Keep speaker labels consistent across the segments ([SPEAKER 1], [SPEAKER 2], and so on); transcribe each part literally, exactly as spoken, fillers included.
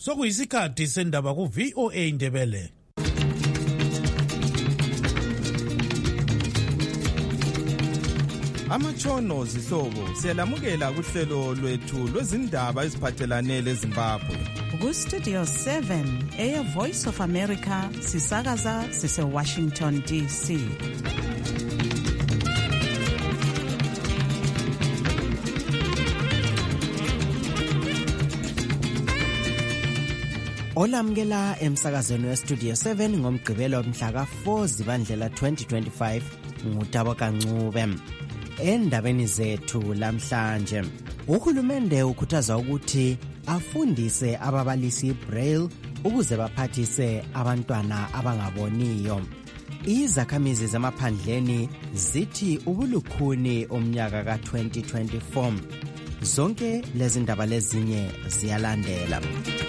[SPEAKER 1] sokuyisikhathi sendaba ku V O A Ndebele.
[SPEAKER 2] Amatshono zihlobo siyalamukela kuhlelo lwethu lwezindaba eziphathelane leZimbabwe.
[SPEAKER 3] Ku Studio seven eya Voice of America sisakaza sise Washington D C. Olamukela emsakazweni we Studio seven ngomgqibelo mhla ka four Zibandlela twenty twenty-five ngutabo kancube. Endabeni zethu lamhlanje, uhulumende ukhuthaza ukuthi afundise ababalisi Braille ukuze baphathise abantwana abangaboniyo. Izakhamizi zamaphandleni zithi ubulukhuni omnyaka ka twenty twenty-four. Zonke lezi ndaba lezinye ziyalandela.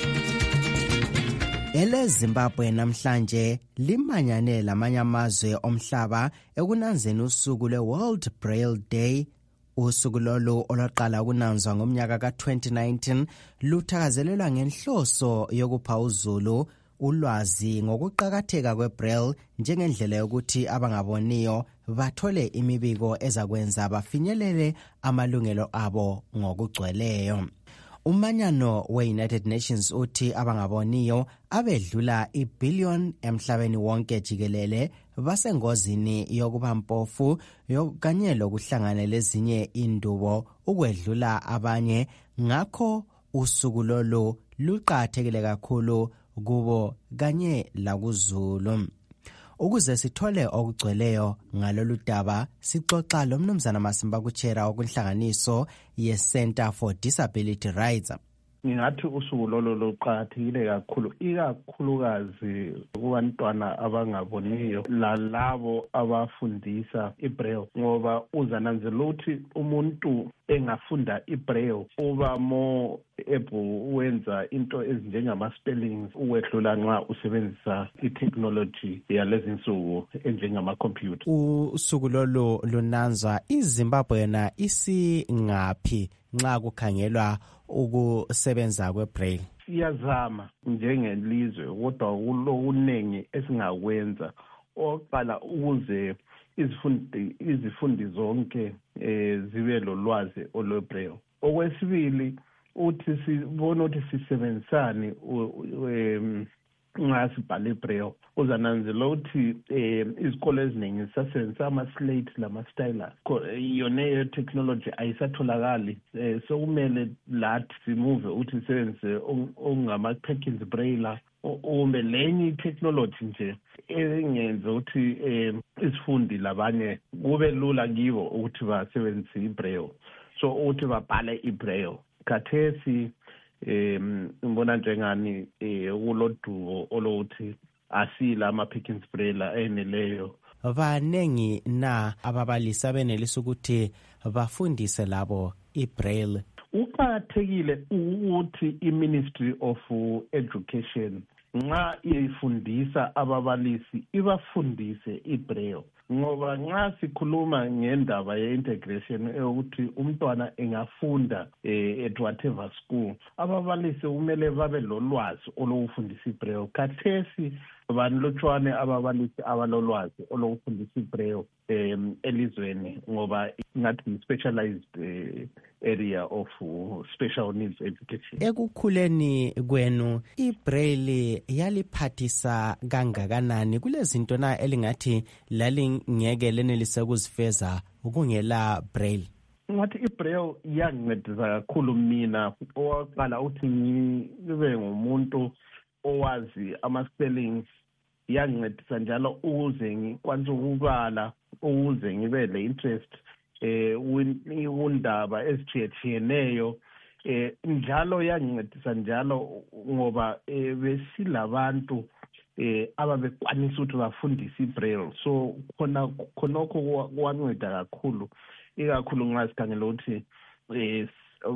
[SPEAKER 3] Ele Zimbabwe namhlanje limanyane lamanye amazwe omhlaba ekunanzeni usuku le World Braille Day. Usuku lolu olwaqala ukunanzwa ngomnyaka ka twenty nineteen luthakazelelwa ngenhloso yokupha uzulu ulwazi ngokuqakatheka kweBraille njengendlela yokuthi abangaboniyo bathole imibiko ezakwenza bafinyelele amalungelo abo ngokugcweleyo. Umanyano we-United Nations uthi abangaboniyo abedlula ibillion emhlabeni wonke jikelele basengozini yokuba mpofu kanye lokuhlangana lezinye indubo ukwedlula abanye. Ngakho usuku lolu luqathekile kakhulu kubo kanye lakuzulu. Ukuze sithole okugcweleyo ngalolu daba sixoxa lo mnumzana Masimba Kuchera okunhlanganiso ye-Center for Disability Rights.
[SPEAKER 4] Ngingathi usuku lolo luqathekile kakhulu ikakhulukazi kubantwana abangaboniyo lalabo abafundisa iBraille, ngoba uzananzela ukuthi umuntu engafunda iBraille uba more able wenza into ezinjengama spellings ukwedlula nxa usebenzisa itechnology yalezi nsuku enjengama computer.
[SPEAKER 2] Usuku lolo lunanzwa iZimbabwe yona isingaphi nxa kukhangelwa ukusebenza kweBraille?
[SPEAKER 4] Siyazama njengelizwe kodwa kulokunengi esingakwenza. Oqala ukuze izifundi izifundi zonke eh, zibe lolwazi olweBraille. Okwesibili uthi sibona ukuthi sisebenzisane nxa sibhale iBraille. Uzananzela ukuthi izikole eziningi zisasebenzisa ama-slate lama-stylus. Yona technology ayisatholakali, so kumele lathi simuve ukuthi sisebenzise ongama-Perkins Braille ube lenye technology nje engenza ukuthi isifundi labanye kube lula kibo ukuthi basebenzise iBraille, so ukuthi babhale iBraille. Khathesi um ngibona njengani kulodumo olokuthi asila ama-Perkins Braille eneleyo.
[SPEAKER 2] Banengi na ababalisi abenelisa ukuthi bafundise labo iBraille?
[SPEAKER 4] Uqakathekile ukuthi iMinistry of Education nxa ifundisa ababalisi ibafundise iBraille, ngoba nxa sikhuluma ngendaba ye-integration ukuthi umntwana engafunda at whatever school, ababalisi kumele babe lolwazi olokufundisa iBraille. Khathesi banlutshwane ababalisi abalolwazi olokufundisa iBraille um elizweni, ngoba ngathi specialized uh, area of uh, special needs education.
[SPEAKER 2] Ekukhuleni kwenu iBraille yaliphathisa kangakanani? Kulezinto na elingathi lalingeke lenelise ukuzifeza ukungela Braille?
[SPEAKER 4] Ngathi iBraille yangincedisa kakhulu mina. Oqala uthi ngibe ngumuntu owazi ama-spellings, yangincedisa njalo ukuze ngikwanise ukubala, ukuze ngibe le interest eh undaba ezithiyetshiyeneyo. Eh njalo yangincedisa njalo ngoba besilabantu eh ababekwanisa ukuthi bafundise iBraille, so khona khonokho kwanceda kakhulu, ikakhulu nxa sikhangela ukuthi eh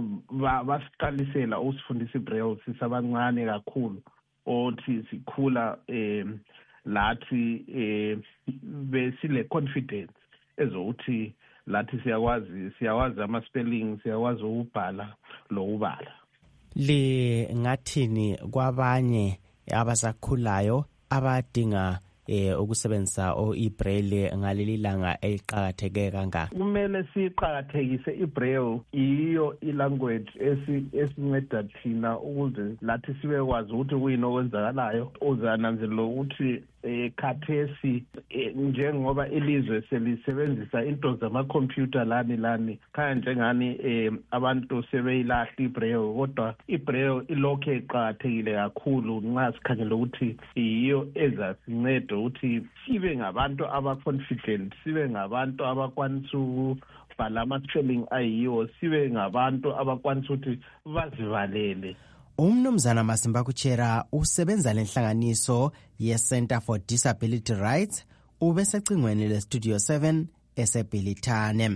[SPEAKER 4] basiqalisela usifundisa iBraille sisabancane kakhulu, othi sikhula eh lathi eh besile confidence ezokuthi lathi siyakwazi siyakwazi ama spelling, siyakwazi ukubhala lokubala.
[SPEAKER 2] lingathini kwabanye abasakhulayo abadinga eh ukusebenzisa o ibraille ngaleli langa eliqhakatheke kangaka?
[SPEAKER 4] Kumele siqhakathekise ibraille, iyo ilanguage esi esinceda thina ukuze lathi sibe kwazi ukuthi kuyini okwenzakalayo. Uzananzelela ukuthi eh khathesi njengoba ilizwe selisebenzisa into zamakhompyutha lani lani khaya njengani eh abantu sebeyilahla ibraille, kodwa ibraille ilokho eqhakathekile kakhulu nxa sikhangela ukuthi iyo ezasinceda ukuthi sibe ngabantu aba-confident, sibe ngabantu abakwanisa ukubhala ama-spelling ayiwo, sibe ngabantu abakwanisa ukuthi bazivalele.
[SPEAKER 2] Umnumzana Masimba Kuchera usebenza lenhlanganiso ye-Center for Disability Rights, ubesecingweni le-Studio seven eseBhilithane.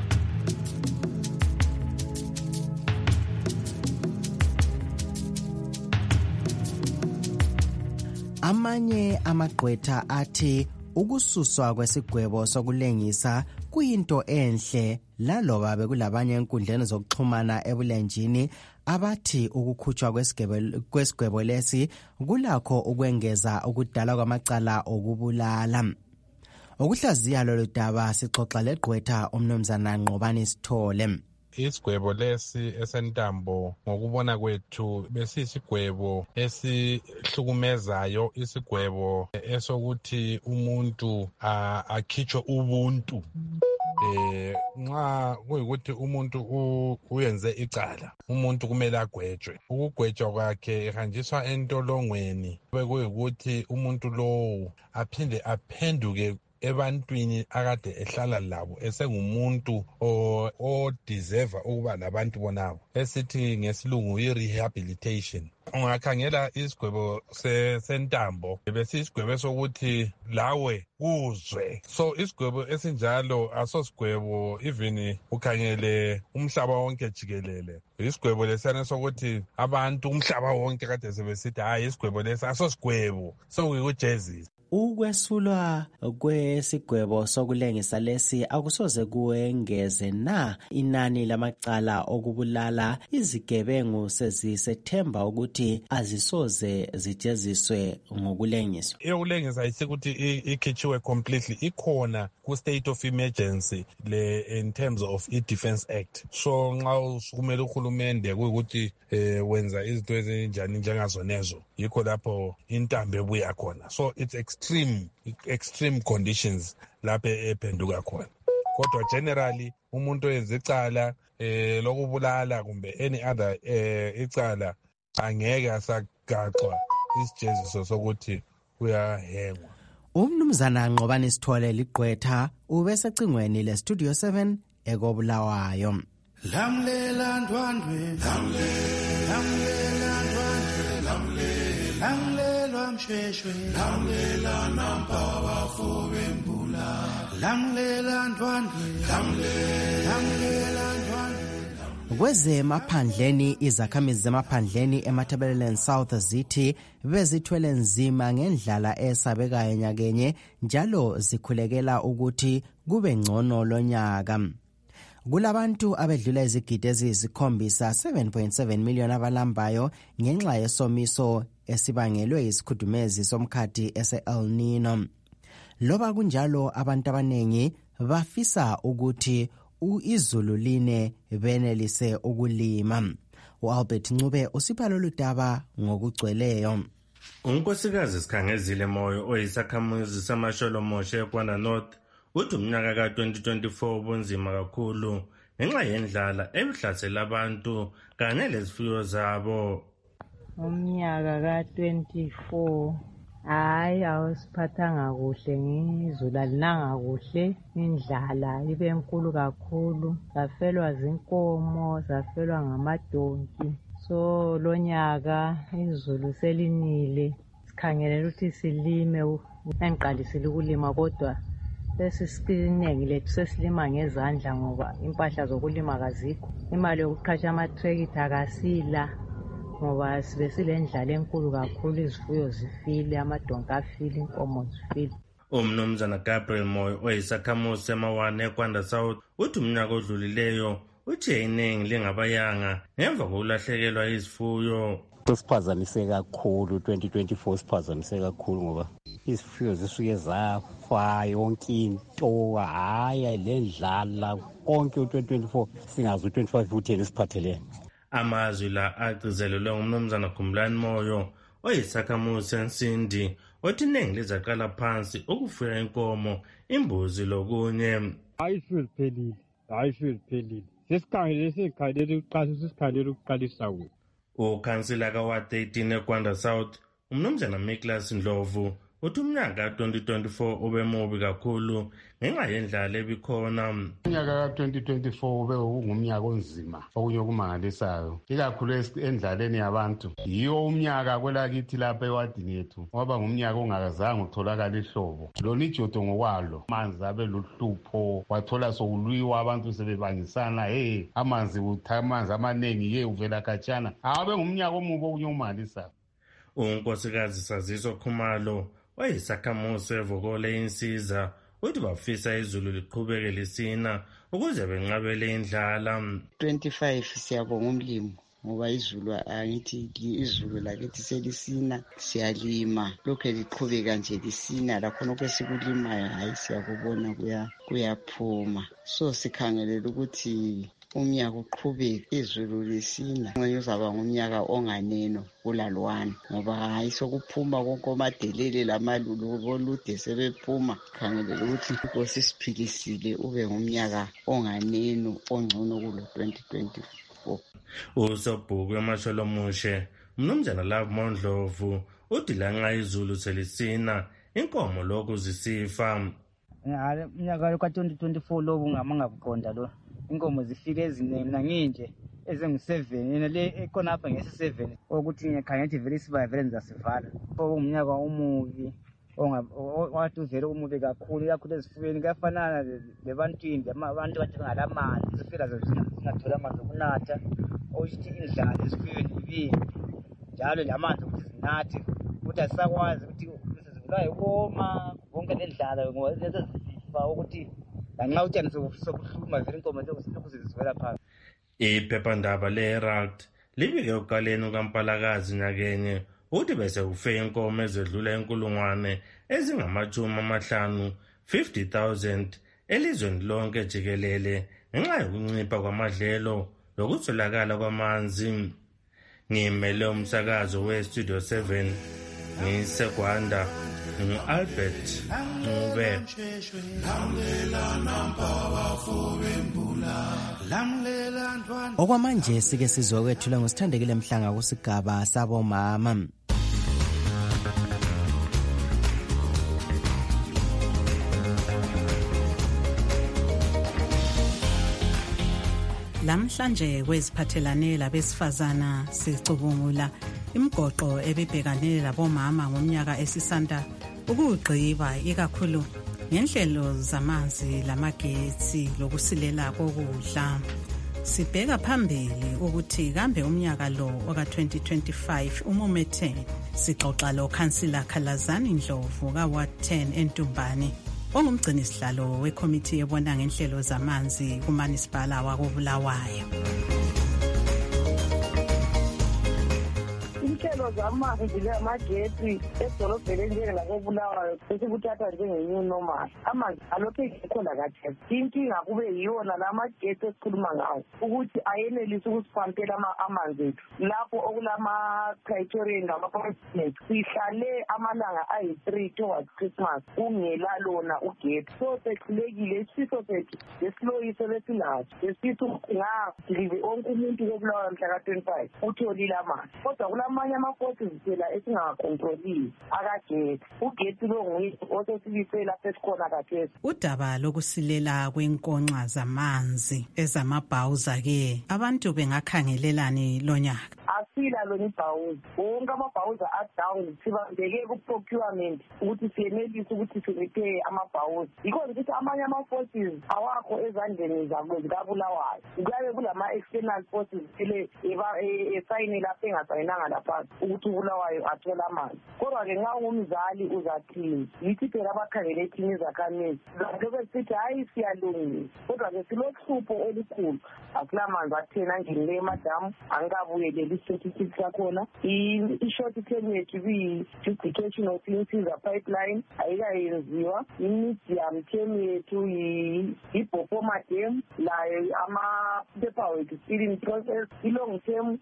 [SPEAKER 2] Amanye amagqwetha athi ukususwa kwesigwebo sokulengisa kuyinto enhle, laloba bekulabanye enkundleni zokuxhumana ebulenjini abathi ukukhutshwa kwesigwebo lesi kulakho ukwengeza ukudala kwamacala okubulala. Ukuhlaziya lolu daba sixoxa legqwetha umnumzana Nqobani Sithole.
[SPEAKER 5] Isigwebo lesi esentambo ngokubona kwethu besisigwebo esihlukumezayo, isigwebo esokuthi umuntu akhitshwe ubuntu. Eh nxa kuyikuthi umuntu uyenze icala, umuntu kumele agwetshwe. Ukugwetshwa kwakhe ehanjiswa entolongweni bekuyikuthi umuntu lowo aphinde aphenduke ebantwini akade ehlala labo esengumuntu o deserve ukuba labantu bonabo, esithi ngesilungu i-rehabilitation. Ungakhangela isigwebo sentambo besisigwebo sokuthi lawe uzwe. So isigwebo esinjalo asosigwebo even ukhangele umhlaba wonke jikelele. Isigwebo lesana sokuthi abantu umhlaba wonke kade sebesithi hayi isigwebo lesi asosigwebo sokuyikujezisa.
[SPEAKER 2] Ukwesulwa kwesigwebo sokulengisa lesi akusoze kuengeze na inani lamacala okubulala. Izigebengu sezisethemba ukuthi azisoze zijeziswe ngokulengiswa.
[SPEAKER 5] Eyokulengisa ayisikuthi ikhitshiwe completely, ikhona ku state of emergency le in terms of i-Defense Act. So nxa usukumele uhulumende kuyikuthi eh, wenza izinto ezinjani njengazonezo, yikho lapho intambo ebuya khona. So it's extreme extreme conditions lapho ephenduka khona. Kodwa generally umuntu oyenza icala eh lokubulala kumbe any other eh icala angeke asagaxwa isijeziso sokuthi uyahengwa.
[SPEAKER 2] Umnumzana Nqobani Sithole ligqwetha ubesecingweni le-Studio seven ekobulawayo.
[SPEAKER 6] Lamlela ndwandwe, lamlela ndwandwe, lamlela msheshwe, lamlela nampa bafobe mbula, lamlela ndwandwe, lamlela ndwandwe.
[SPEAKER 2] Kwezemaphandleni, izakhamizi zemaphandleni eMatabeleland South zithi bezithwele nzima ngendlala esabekayo nyakenye njalo zikhulekela ukuthi kube ngcono lonyaka. Kulabantu abedlula izigidi eziyisikhombisa seven point seven million abalambayo ngenxa yesomiso esibangelwe isikhudumezi somkhathi ese-El Nino. Loba kunjalo abantu abanengi bafisa ukuthi izulu line benelise ukulima. U-Albert Ncube usipha lolu daba ngokugcweleyo.
[SPEAKER 7] Unkosikazi Sikhangezile Moyo oyisakhamuzi saMasholomoshe eKwana North uthi umnyaka ka twenty twenty-four ubunzima kakhulu ngenxa yendlala ebihlasela abantu kanye lezifuyo zabo.
[SPEAKER 8] Umnyaka ka twenty-four hayi awusiphathanga kuhle, ngizulu alinanga kuhle, indlala ibe nkulu kakhulu, safelwa zinkomo, safelwa ngamadonki. So lonyaka izulu selinile, sikhangelela ukuthi silime, engiqalisile ukulima kodwa sesisinengi lethu sesilima ngezandla ngoba impahla zokulima kazikho, imali yokuqhatsha ama-tractor akasila ngoba sibe silendlala enkulu kakhulu, izifuyo zifile, amadonki afile, inkomo zifile.
[SPEAKER 7] Umnumzana Gabriel Moyo oyisakhamuzi semawane eKwanda South uthi umnyaka odlulileyo uthi iningi lingabayanga ngemva kokulahlekelwa izifuyo.
[SPEAKER 9] Siphazamise kakhulu twenty twenty-four siphazamise kakhulu ngoba izifuyo zisuke zafa yonke into hayi lendlala konke u-twenty twenty-four singazi u-twenty-five utheni siphathelene.
[SPEAKER 7] Amazwi la agcizelelwe ngumnumzana Khumlani Moyo oyisakhamuzi seNsindi othi iningi lizaqala phansi ukufuya inkomo, imbuzi lokunye.
[SPEAKER 10] Hayi siphelile, hayi siphelile. Sesikhangele sesikhalele ukuqala sesikhalele ukuqalisa kuwo.
[SPEAKER 7] Ukhansila kaWard eighteen eGwanda South umnumzana Miklas Ndlovu uthi umnyaka twenty twenty-four ube mubi kakhulu ngenxa yendlala ebikhona.
[SPEAKER 11] Umnyaka ka twenty twenty-four ube ungumnyaka onzima okunye okumangalisayo ikakhulu endlaleni yabantu. Yiyo umnyaka kwelakithi lapha ewadini yethu waba ngumnyaka ongakazange utholakala ihlobo. Lona ijodo ngokwalo amanzi abe luhlupho wathola sokulwiwa abantu sebebangisana hey amanzi uthamanzi amaningi ye uvela khatshana. Abe ngumnyaka omubi okunye omangalisayo.
[SPEAKER 7] Unkosikazi Saziso Khumalo wayisakhamuzi sevokole insiza uthi bafisa izulu liqhubeke lisina ukuze benqabele indlala.
[SPEAKER 12] twenty-five siyabonga umlimo ngoba izulu angithi izulu lakithi selisina siyalima lokho liqhubeka nje lisina lakho nokho sikulimayo hayi siyakubona kuya kuyaphuma. So sikhangelela ukuthi umnyaka uqhubeke izulu lisina ngeke uzaba ngumnyaka onganeno kulalwana ngoba hayi sokuphuma konke omadelele lamalulu bolude sebephuma. Khangelela ukuthi inkosi siphilisile ube ngumnyaka onganeno ongcono kulo twenty twenty-four.
[SPEAKER 7] Usobhuku eMasholomushe umnumzana Love Mondlovu uthi lanxa izulu selisina inkomo lokhu zisifa.
[SPEAKER 13] Ngale umnyaka ka twenty twenty-four lobu ngamanga kuqonda lo inkomo zifike eziningi nginje ezengu seven yena le ekhona apha ngese seven ukuthi ngikhangela vele siba vele ngizasivala. Umnyaka umubi ongawathi uvele umubi kakhulu kakhulu ezifuyweni kafanana lebantwini abantu bathi ngalamanzi zifika zingathola amanzi okunatha okushithi indlala ezifuyweni ibimbi njalo lamanzi ukuthi zinathe ukuthi asakwazi ukuthi sizivulayo koma konke lendlala ngoba lezi zifa ukuthi lanxa utshani sokuhluma vele inkomo lokhu zizivela phansi.
[SPEAKER 7] Iphephandaba le-Herald libike ukaleni ukaMpalakazi nyakenye uthi bese kufe inkomo ezedlula inkulungwane ezingamajumi amahlanu fifty thousand elizweni lonke jikelele ngenxa yokuncipha kwamadlelo lokutholakala kwamanzi. Ngimele umsakazo we-Studio seven ngiseGwanda ngu-Albert Ncube.
[SPEAKER 2] Okwamanje sike sizokwethula ngosithandekile Mhlanga kusigaba sabomama.
[SPEAKER 3] Lamhlanje kweziphathelane labesifazana sicubungula imigoqo ebibhekane labomama ngomnyaka esisanda ukugqiba ikakhulu ngenhlelo zamanzi lamagetsi lokusilela kokudla. Sibheka phambili ukuthi kambe umnyaka lo oka twenty twenty-five umumetheni. Sixoxa lo Khansila Khalazani Ndlovu ka Ward ten eNtumbane ongumgcini sihlalo wekomiti ebona ngenhlelo zamanzi kuManisipala wakoBulawayo.
[SPEAKER 14] Inhlelo zamanzi lamagetsi edolobheni njengakoBulawayo sesikuthatha njenge-new normal. Amanzi alokhu ekhona kathesi. Inkinga kube yiyona lamagetsi esikhuluma ngawo ukuthi ayenelisi ukusipampela amanzi ethu lapho okulama-criteria ngama-constant. Sihlale amalanga ayi-three towards Christmas kungela lona ugetsi. So sekhulekile isifiso sethu lesiloyiso lesinaso lesithi ngagilive onke umuntu koBulawayo mhla ka twenty-five utholile amanzi. Kodwa kulamanye amakosi zithela esingakontroliyo akagetsi. Ugetsi lo nguye osesibisela sesikhona kathesi.
[SPEAKER 3] Udaba lokusilela kwenkonxa zamanzi ezamabhawuza ke abantu bengakhangelelani lonyaka.
[SPEAKER 14] silalo nibhawuzi wonke amabhawuzi adown sibambeke ku-procurement ukuthi siyenelise ukuthi sirepair amabhawuzi because ukuthi amanye ama-forces awakho ezandleni zikabulawayo kuyabe kulama-external forces ele esayine lapho engasayinanga lapha ukuthi ubulawayo athole amanzi kodwa-ke nxa ungumzali uzathini yithi phela abakhangele ethini izakhamizi lokho sithi hayi siyalungisa kodwa-ke silohlupho olukhulu akulamanzi atheni angenile emadamu angikabuyeleli i-statistics yakhona i-short term yethu kuyi-duplication of insiza pipeline ayikayenziwa i-medium term yethu yi-Bopoma dam layo ama-paperwork still in process i-long term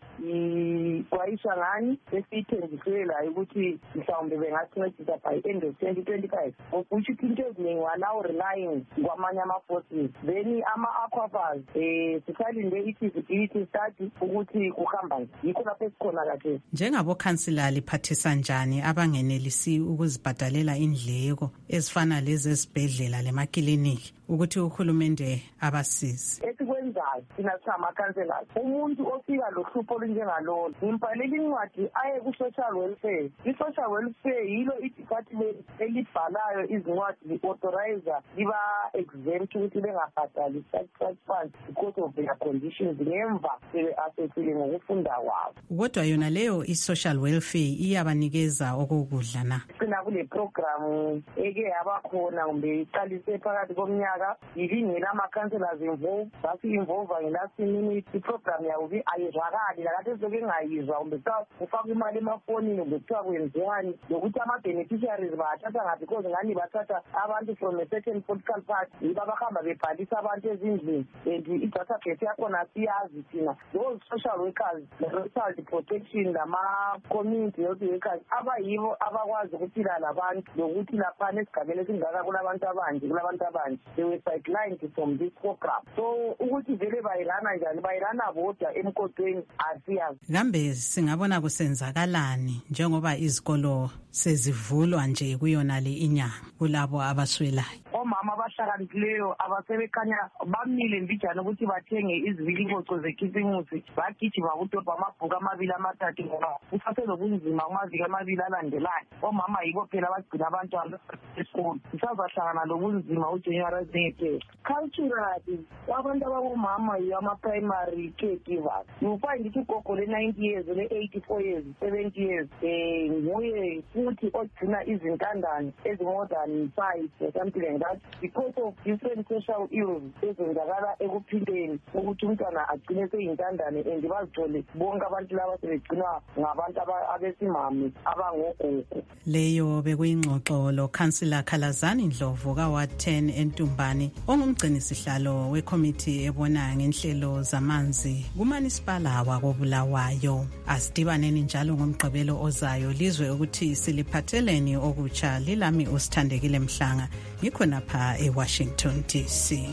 [SPEAKER 14] yi-Gwayishangani esiyithenjiswe layo ukuthi mhlawumbe bengasincedisa by end of twenty twenty-five okusho ukuthi into eziningi walawo relying kwamanye ama-forces then ama-aquifers um sisalinde i-feasibility study ukuthi kuhamba yikho lapho esikhona kathesi.
[SPEAKER 3] Njengabokhansila liphathisa njani abangenelisi ukuzibhadalela indleko ezifana lezi ezibhedlela lemakilinikhi ukuthi uhulumende abasize?
[SPEAKER 14] Esikwenzayo thina singamakhanselasi umuntu ofika lohlupho olunjengalolo ngimbhalela incwadi aye ku-social welfare. I-social welfare yilo i-department elibhalayo izincwadi li-authorizer liba-exempt ukuthi bengabhadali such funds because of their conditions ngemva sebe-assessile ngokufunda kwabo.
[SPEAKER 3] Kodwa yona leyo i-social welfare iyabanikeza okokudla na?
[SPEAKER 14] Sina kule program eke yabakhona kumbe iqalise phakathi komnyaka ilingela ama-councillors involved basi-involva nge-last minute iprogram yabo ayizwakali lakathi soke ngayizwa kumbe kufakwa imali emafonini kumbe kuthiwa kwenziwani lokuthi ama-beneficiaries bathatha ngaphi because ngani bathatha abantu from a certain political party yibo abahamba bebhalisa abantu ezindlini and i-database yakhona siyazi thina those social workers le-child protection lama-community health workers abayibo abakwazi ukuphila labantu lokuthi laphana esigabeni esingaka kulabantu abanje kulabantu abanje they were sidelined from this program so ukuthi vele bayilana njani bayilana bodwa emkotweni asiyazi.
[SPEAKER 3] Kambe singabona kusenzakalani njengoba izikolo sezivulwa nje kuyona le inyanga kulabo abaswelayo?
[SPEAKER 14] Omama abahlakaniphileyo abasebekhanya bamile mbijana ukuthi bathenge izibiliboco zekhisimusi bagijima kudobha amabhuku amabili amathathu ngoba kusaselobunzima kumaviki amabili alandelayo. Omama yibo phela abagcina abantwana esikolo sisazahlangana lobunzima ujanuary zingephela. Culturally abantu abangomama ama-primary caregivers you find ukuthi ugogo le-ninety years le-eighty-four years seventy years um nguye futhi ogcina izintandane ezi-more than five or something like that because of different social ills ezenzakala ekuphindeni ukuthi umntwana agcine seyintandane and bazithole bonke abantu laba sebegcinwa ngabantu abesimami abangogogo.
[SPEAKER 3] Leyo bekuyingxoxo lo-Councillor Khalazani Ndlovu ka-Ward ten eNtumbane ongumgcinisihlalo wekomiti ebona ngenhlelo zamanzi kumanisipala wakobulawayo. Asidibaneni njalo ngomgqibelo ozayo lizwe ukuthi siliphatheleni okutsha. Lilami uSithandekile Mhlanga ngikhona pha eWashington D C.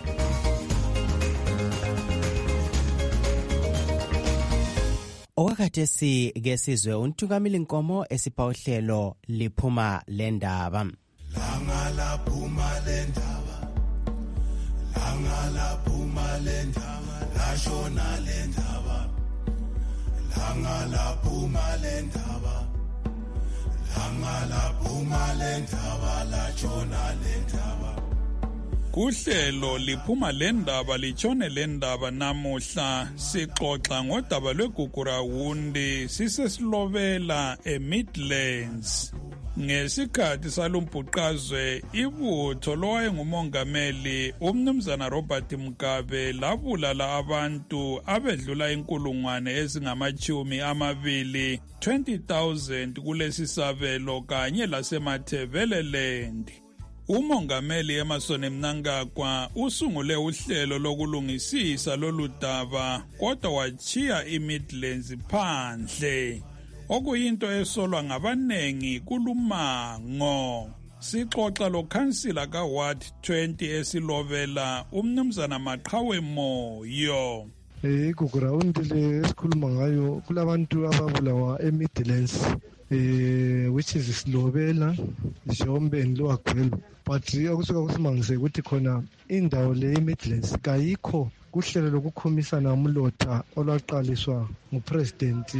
[SPEAKER 2] Okwakhathesi ke sizwe uNtungamili Nkomo esipha uhlelo liphuma lendaba.
[SPEAKER 6] Langa laphuma lendaba langa laphuma lendaba lashona lendaba langa laphuma lendaba langa laphuma lendaba lashona lendaba.
[SPEAKER 15] Kuhlelo liphuma lendaba litshone lendaba namuhla sixoxa ngodaba lweGugurawundi sisesilobela eMidlands. Ngesikhathi salumbhuqazwe ibutho lowayengumongameli umnumzana Robert Mugabe labulala abantu abedlula inkulungwane ezingamachumi amabili twenty thousand kulesi sabelo kanye lasemathebeleland. Umongameli Emmerson Mnangagwa usungule uhlelo lokulungisisa lolu daba kodwa wachiya iMidlands phandle okuyinto esolwa ngabanengi kulumango. Sixoxa lo councillor ka Ward twenty esilobela umnumzana Maqhawe Moyo.
[SPEAKER 16] Eh Gugurawundi le esikhuluma ngayo kulabantu ababulawa eMidlands eh which is Silobela, Jombe and Lower Gwelo. But okusuka kusimangise ukuthi khona indawo le eMidlands kayikho kuhlelo lokukhomisana umlotha olwaqaliswa ngupresident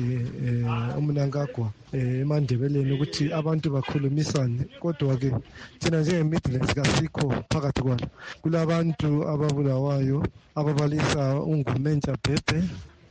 [SPEAKER 16] eh uMnangagwa eMandebeleni ukuthi abantu bakhulumisane, kodwa ke thina njengeMidlands kasikho phakathi kwalo. Kulabantu ababulawayo ababalisa uNgumentsha Bhebhe,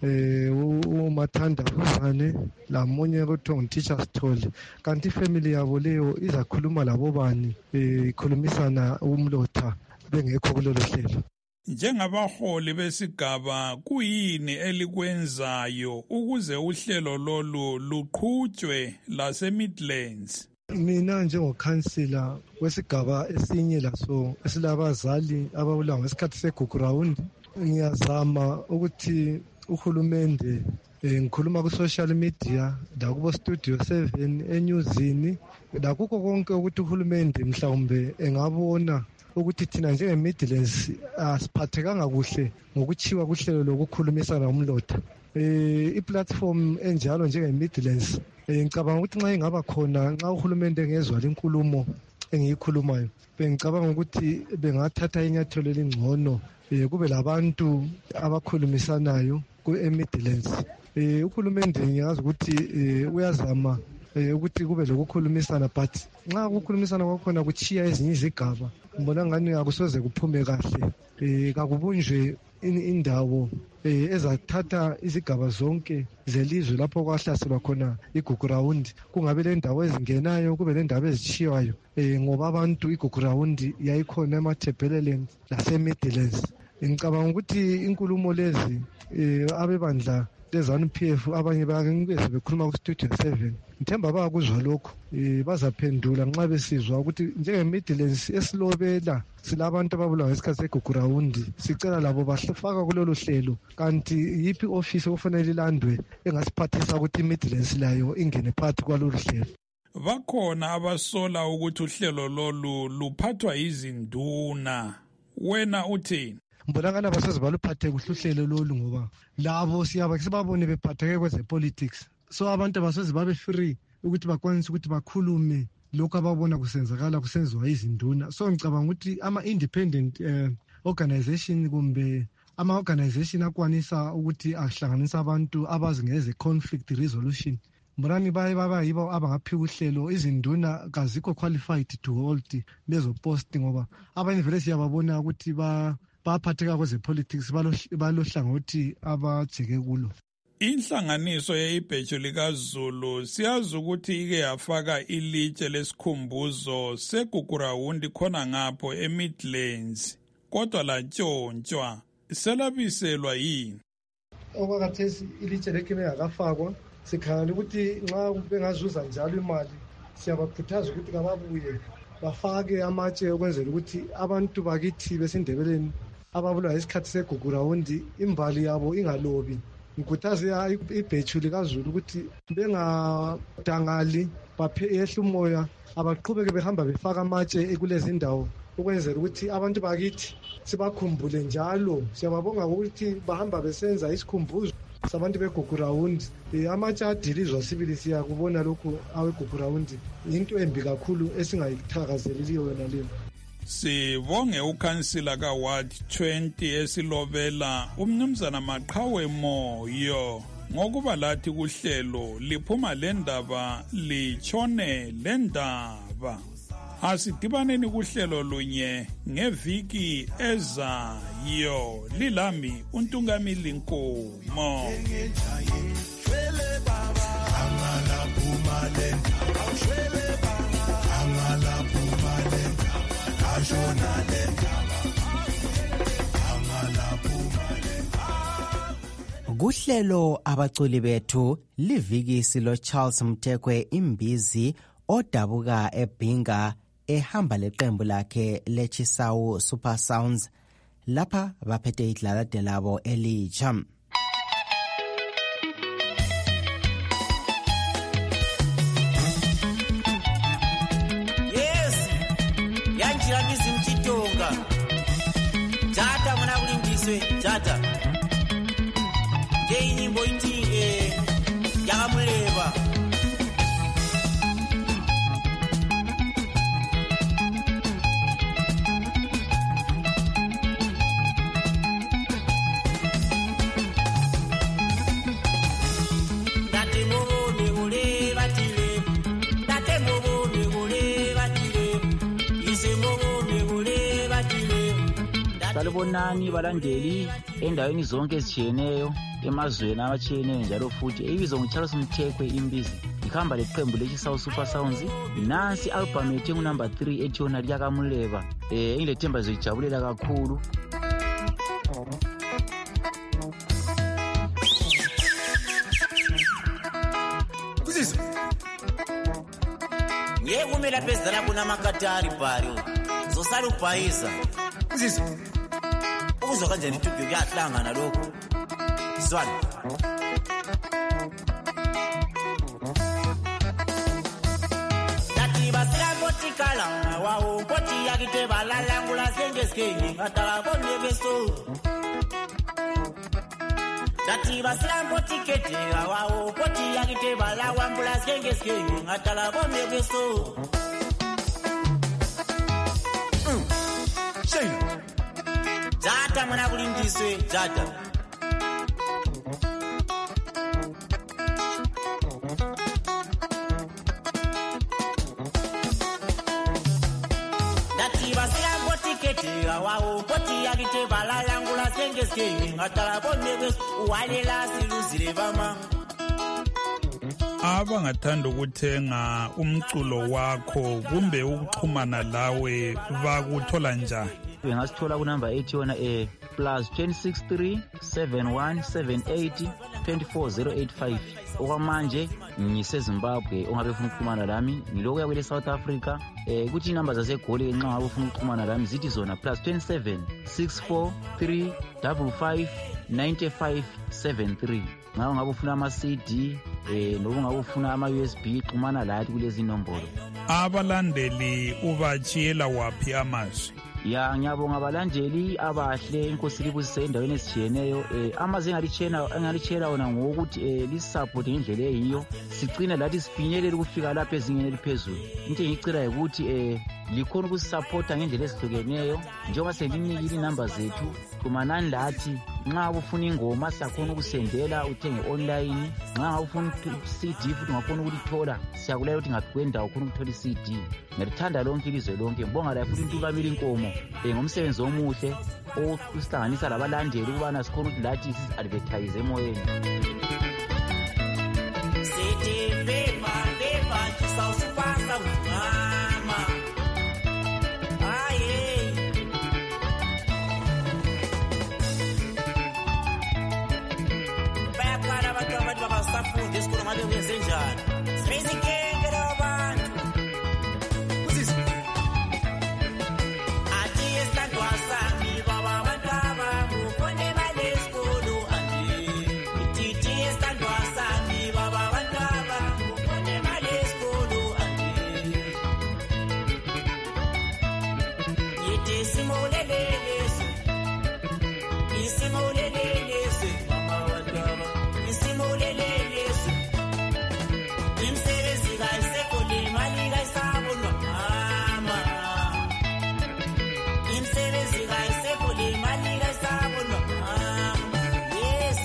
[SPEAKER 16] eh uMathanda Khuzane, lamunye kuthiwa nguTeachers Thole, kanti ifamily yabo leyo izakhuluma labo bani ikhulumisana umlotha bengekho kulelo hlelo.
[SPEAKER 15] Njengabaholi besigaba kuyini elikwenzayo ukuze uhlelo lolu luqhutshwe laseMidlands?
[SPEAKER 16] Mina njengokhansila wesigaba esinye laso esilabazali ababulawa ngesikhathi segugu round, ngiyazama ukuthi uhulumende ngikhuluma ku social media la kubo Studio seven eNewsini la kuko konke ukuthi uhulumende mhlawumbe engabona ukuthi thina njengeMidlands asiphathekanga kuhle ngokuchiwa kuhlelo lokukhulumisana umlotha. Eh iplatform enjalo njengeMidlands ngicabanga ukuthi nxa ingaba khona nxa uhulumende engezwa inkulumo engiyikhulumayo, bengicabanga ukuthi bengathatha inyathelo elingcono kube labantu abakhulumisanayo ku-Midlands. Eh uhulumende ngiyazi ukuthi uyazama ukuthi kube lokukhulumisana, but nxa ukukhulumisana kwakhona kuchiya ezinye izigaba ngibona ngani akusoze kuphume kahle. Eh kakubunjwe indawo ezathatha izigaba zonke zelizwe lapho kwahlaselwa khona igugu round, kungabe le ndawo ezingenayo kube le ndawo ezichiwayo, ngoba abantu igugu round yayikhona eMathebeleleni laseMidlands. Ngicabanga ukuthi inkulumo lezi abebandla lezanu P F abanye bayangibeze bekhuluma ku Studio seven, ngithemba bayakuzwa lokho bazaphendula nxa besizwa ukuthi njengeMidlands esilobela silabantu ababulawa ngesikhathi segugu round, sicela labo bahlefaka kulolu hlelo, kanti yipi office okufanele ilandwe engasiphathisa ukuthi iMidlands layo ingene phakathi kwalolu hlelo.
[SPEAKER 15] Bakhona abasola ukuthi uhlelo lolu luphathwa izinduna, wena uthini?
[SPEAKER 16] Mbonakala basoze baluphathe kuhle uhlelo lolu ngoba labo siyaba sibabone bephatheke kwezepolitics, so abantu abasoze babe free ukuthi bakwanise ukuthi bakhulume lokho ababona kusenzakala kusenziwa izinduna. So ngicabanga ukuthi ama-independent uh, organization kumbe ama-organization akwanisa ukuthi ahlanganisa abantu abazi ngeze conflict resolution, mbonani baye baba yibo abangaphiwa uhlelo. Izinduna kazikho qualified to hold lezo post ngoba abanye vele siyababona ukuthi ba baphatheka kwezepolitics balohlangothi abajeke kulo.
[SPEAKER 15] Inhlanganiso yeibhejo likaZulu siyazi ukuthi ike yafaka ilitshe lesikhumbuzo segugu round khona ngapho eMidlands, kodwa lantshontshwa selabiselwa yini?
[SPEAKER 16] Okwakhathesi ilitshe lekhe lingakafakwa, sikhangela ukuthi nxa bengazuza njalo imali siyabakhuthaza ukuthi kababuye bafake amatshe ukwenzela ukuthi abantu bakithi besindebeleni ababulawa isikhathi segugu round imbali yabo ingalobi. Ngikhuthaza ibheju likaZulu ukuthi bengadangali baphehle umoya, abaqhubeke behamba befaka amatshe kulezi ndawo ukwenzela ukuthi abantu bakithi sibakhumbule njalo. Siyababonga ukuthi bahamba besenza isikhumbuzo sabantu begugu round. Amatshe adilizwa sibili siyakubona lokhu awegugu round into embi kakhulu esingayithakazeleliyo yona leyo.
[SPEAKER 15] Sibonge ukhansila ka Ward twenty esilobela umnumzana Maqhawe Moyo ngokuba lathi kuhlelo liphuma lendaba litshone lendaba. Asidibaneni kuhlelo lunye ngeviki ezayo. Lilami uNtungamili Nkomo.
[SPEAKER 2] Kuhlelo abaculi bethu liviki silo Charles Mthekwe Imbizi odabuka eBhinga ehamba leqembu lakhe leChisawu Super Sounds lapha baphethe idlalade labo elitsha.
[SPEAKER 17] Yes, yanjira bizimchitonga. Jata mwana kulindiswe, jata. Jei nyimbo iti eh yakamuleva.
[SPEAKER 18] salibonani balandeli endaweni zonke ezitshiyeneyo emazweni atshiyeneyo njalo futhi ibizo nguCharles Mthekwe Imbizi ikhamba leqembu leChisawu Super Sounds nansi album ethu number three ethi yona liyakamuleba eh ingilethemba zoyijabulela kakhulu.
[SPEAKER 17] Kuzizwa ngeke kumela phezela kunamakatari bhari zosala ubhayiza kuzizwa ukuzwa kanjani intugu kuyahlangana lokho Zwani Dati basira botikala wawo poti yakite balala ngula sengeskengi atala bonne beso Dati basira botikete wawo poti yakite balala ngula sengeskengi atala bonne beso Shay Jata mwana kulindiswe jata Wawo poti yakite balala ngula sengeskengi ngatala bonne beso walela siluzile bama
[SPEAKER 15] abangathanda ukuthenga umculo wakho kumbe ukuxhumana lawe bakuthola njani?
[SPEAKER 18] Bengasithola ku number eight yona eh plus two six three seven one seven eight two four zero eight five. Okwamanje ngise Zimbabwe ongabe ufuna ukuxhumana lami ngilokuya kwele South Africa eh kuthi inamba zasegoli nxa ngabe ufuna ukuxhumana lami zithi zona plus two seven six four three five five nine five seven three. Ngabe ngabe ufuna ama C D eh nobu ngabe ufuna ama U S B xhumana lathi kulezi nombolo.
[SPEAKER 15] Abalandeli ubachiyela wapi amazwi?
[SPEAKER 18] Ya ngiyabonga abalandeli abahle inkosi libusise endaweni ezitshiyeneyo eh amaze ngalichena ngalichela wona ngokuthi eh lisupport ngendlela eyiyo sicina lathi sifinyelele ukufika lapha ezingeni eliphezulu. Into engicela ukuthi eh likhona ukusupporta ngendlela ezihlukeneyo njengoba senginikile inamba zethu xumanani lathi nxa ufuna ingoma siyakhona ukusendela uthenge online nxa ufuna C D futhi ungafuna ukulithola siyakulela ukuthi ngaphi kwendawo ufuna ukuthola C D. Ngiyalithanda lonke ilizwe lonke ngibonga la futhi intukamile inkomo eh ngomsebenzi omuhle okusihlanganisa labalandeli ukubana sikhona ukuthi lathi sisi advertise emoyeni.
[SPEAKER 17] City bema bema Chisawu Super Sounds mama aye bayakhala abantu abantu babasafundi esikolo ngabe kuyenze njani sibizikenge labantu kuzisi ati esandwa sami baba abantu abangukone balesikolo andi ititi esandwa sami baba abantu abangukone balesikolo andi yete simoleleleso isimoleleleso mama wantaba isimoleleleso imsebenzi kayisekole imali kayisabonwa mama imsebenzi kayisekole imali kayisabonwa mama yes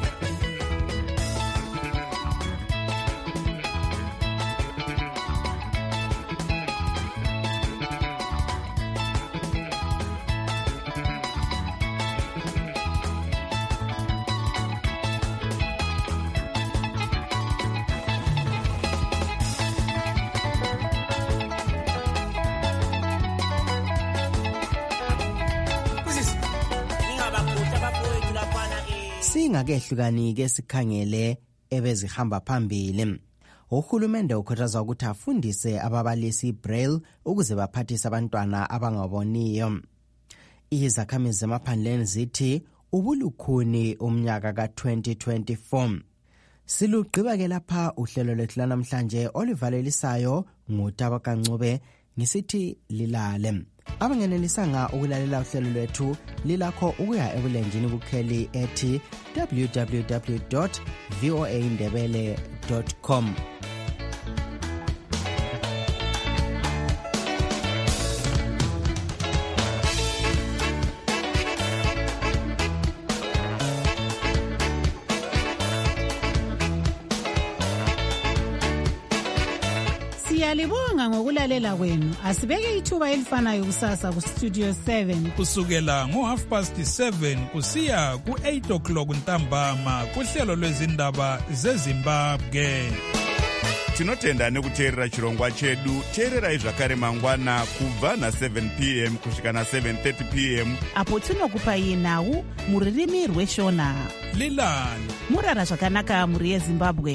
[SPEAKER 2] Singakehlukani ke sikhangele ebezihamba phambili. Uhulumende ukhuthaza ukuthi afundise ababalisi Braille ukuze baphathise abantwana abangaboniyo. Izakhamizi zemaphandleni zithi ubulukhuni umnyaka ka twenty twenty-four. Silugqiba ke lapha uhlelo lwethu lanamhlanje olivalelisayo nguTabaka Ncube ngisithi lilale. Abangenelisanga ukulalela uhlelo lwethu lilakho ukuya ebulenjini kukheli ethi w w w dot voa ndebele dot com.
[SPEAKER 3] Siyalibonga ngokulalela kwenu. Asibeke ithuba elifanayo kusasa ku Studio seven.
[SPEAKER 15] Kusukela ngo half past seven kusiya ku eight o'clock ntambama kuhlelo lwezindaba zeZimbabwe.
[SPEAKER 19] Tinotenda nekuteerera chirongwa chedu. Teererai zvakare mangwana kubva na seven p m kusvika na seven thirty p m
[SPEAKER 20] apo tinokupai nhau muririmi rweshona.
[SPEAKER 15] Lilani
[SPEAKER 20] murara zvakanaka muri yeZimbabwe.